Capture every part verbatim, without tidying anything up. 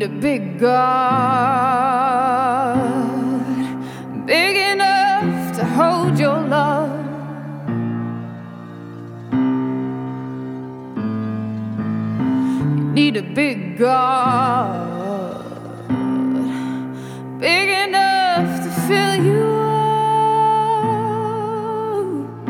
a big God, big enough to hold your love. You need a big God, big enough to fill you up.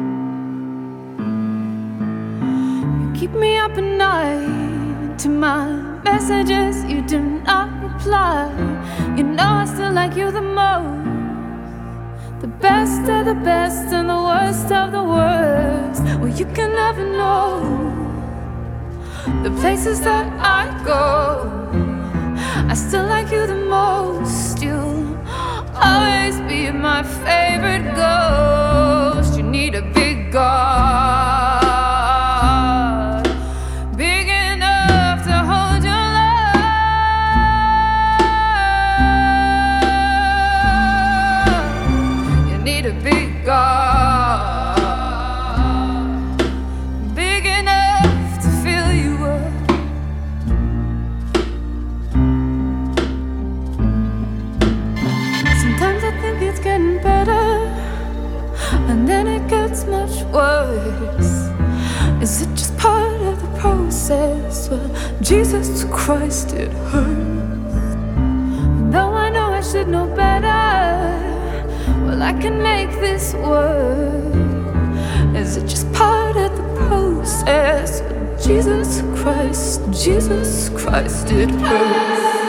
You keep me up at night to my messages, you do not reply. You know I still like you the most, the best of the best and the worst of the worst. Well, you can never know the places that I go. I still like you the most. You'll always be my favorite ghost. You need a big God, big enough to hold your love. You need a big God, big enough to fill you up. Sometimes I think it's getting better, and then it gets much worse. Is it just part of the process? Well, Jesus Christ, it hurts. Though I know I should know better, well, I can make this work. Is it just part of the process? Well, Jesus Christ, Jesus Christ, it hurts.